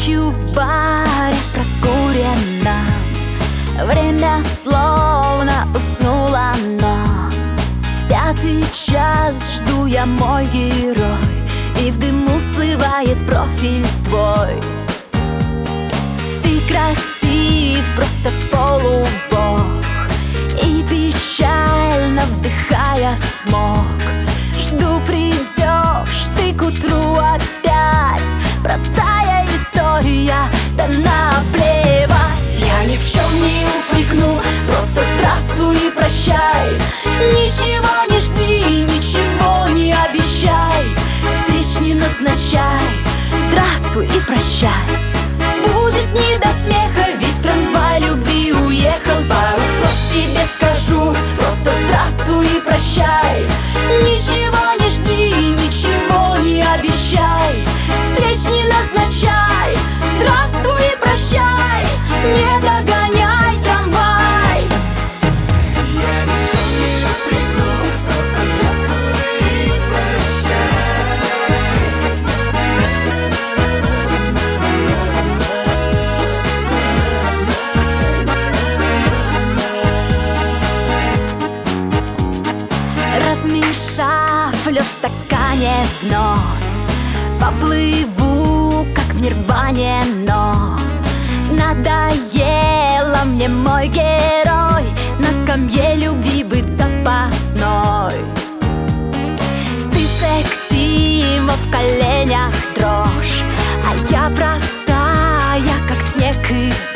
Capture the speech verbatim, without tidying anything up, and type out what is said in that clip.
Ночью в баре прокурено, время словно уснуло, но пятый час жду я, мой герой, и в дыму всплывает профиль твой. Ты красив, просто полубог, и печально вдыхая смог. Жду, придешь ты к утру опять. Простая история, да наплевать. Я ни в чем не упрекну, просто здравствуй и прощай. Ничего не жди, ничего не обещай. Встреч не назначай, здравствуй и прощай. Будет не до смеха, ведь в трамвай любви уехал. Пару слов тебе скажу, просто здравствуй и прощай. Ничего не жди, ничего не обещай. Встреч не назначай, здравствуй и прощай. Не догоняй трамвай. Я ни в чем не упрекну, просто здравствуй и прощай. Размешав лед в стакане вновь, поплыву, как в нирване, но надоело мне, мой герой, на скамье любви быть запасной. Ты секси, в коленях дрожь, а я простая, как снег и